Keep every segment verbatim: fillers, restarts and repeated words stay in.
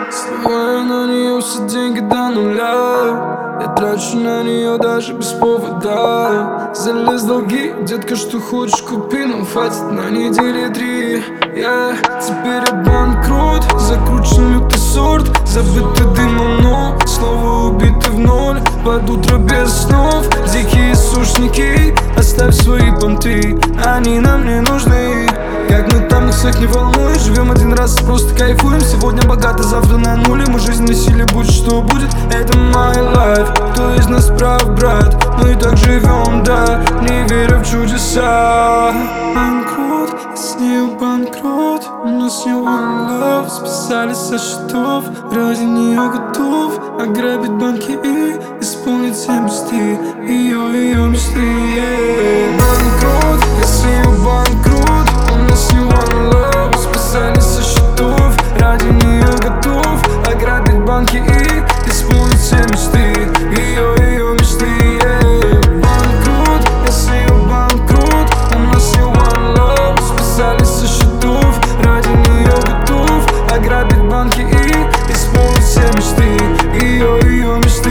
Сливаю на нее все деньги до нуля. Я трачу на нее даже без повода. Залез в долги, детка, что хочешь купи, но хватит на недели три. Я теперь я банкрот, закручен лютый сорт, забытый дымом, но снова убитый в ноль. Под утро без снов, дикие сушники, оставь свои понты, они нам не нужны. Как мы там, их всех не волнует, живем один раз, просто кайфуем. Сегодня богато, завтра на нуле, мы жизнь носили, будь что будет. Это my life, кто из нас прав, брат? Мы и так живем, да, не веря в чудеса. Банкрот, я с нею банкрот, у нас не one love, списались со счетов, ради нее готов ограбить банки и исполнить все мечты, ее, ее мечты, yeah. Банкрот, я с нею банкрот, у нас не one love, списались со счетов, ради нее готов ограбить банки и исполнить все мечты, ее, ее мечты, yeah. Банкрот, я с нею банкрот, у нас не one love, списались со счетов, ради нее готов ограбить банки и исполнить все мечты, ее, ее мечты.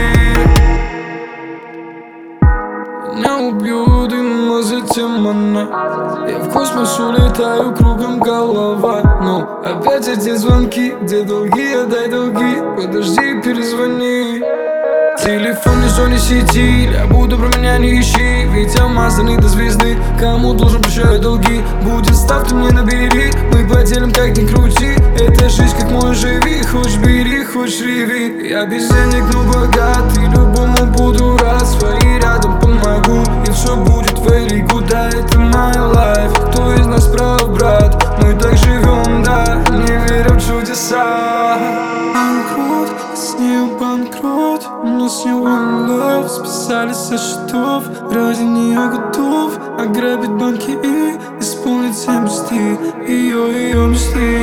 Меня убьют дым, а затем она. Я в космос улетаю, кругом голова. Но опять эти звонки, где долги, отдай долги, подожди, перезвони. Телефон не в зоне сети, я буду про меня не ищи, ведь я мазанный до звезды. Кому должен, прощаю долги, будет ставь, ты мне набери. Мы поделим, как ни крути, эта жизнь как мой живи. Хочешь бери, хочешь реви, я без денег, но богат, и любому буду рад. Свои рядом помогу, и все будет very good, да, это my life. Кто из нас прав, брат? Мы так живем, да, не веря в чудеса. Банкрот, я с нею банкрот, у нас не one love, списались со счетов, ради нее готов ограбить банки и исполнить все мечты, ее, ее мечты.